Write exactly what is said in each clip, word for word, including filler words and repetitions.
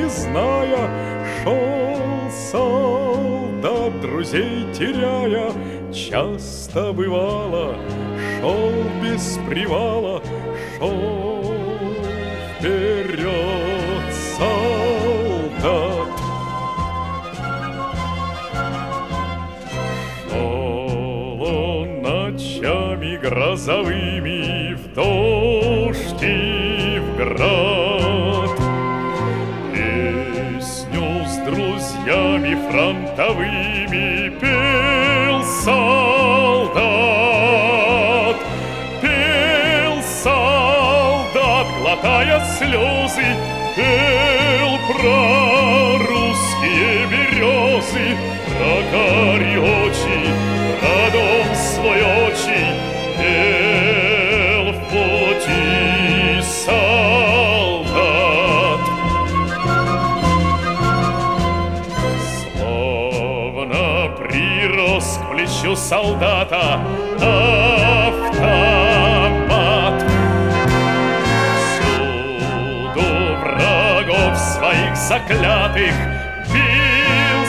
не зная, шел солдат, друзей теряя. Часто бывало, шел без привала, шел вперед солдат. Шел он ночами грозовыми в дождь и в град, песню с друзьями фронтовыми пел солдат, пел солдат, глотая слезы, пел про русские березы, про карие очи, про дом свой отчий, пел в пути солдат. Словно прирос к плечу солдата автомат, всюду врагов своих заклятых бил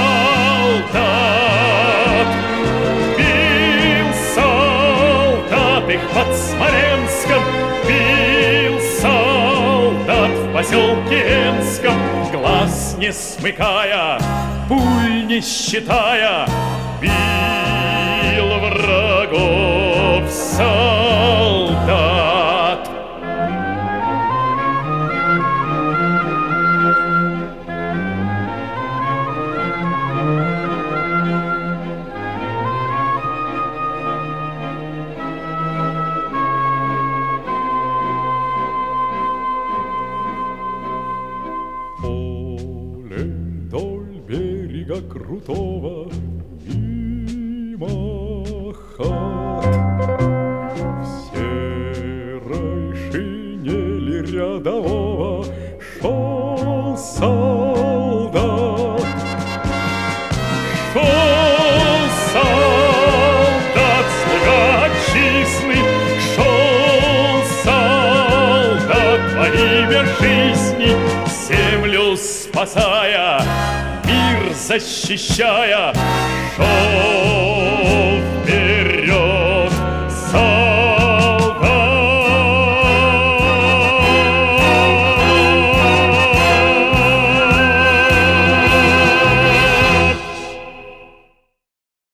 солдат, бил солдат их под Смоленском, бил солдат в поселке Энском, глаз не смыкая, пуль не считая, бил врагов солдат. Поле вдоль берега крутого, мимо хат, в серой шинели рядового шел солдат. Шел солдат, слуга отчизны, шел солдат во имя жизни, землю спасая, мир защищая, шел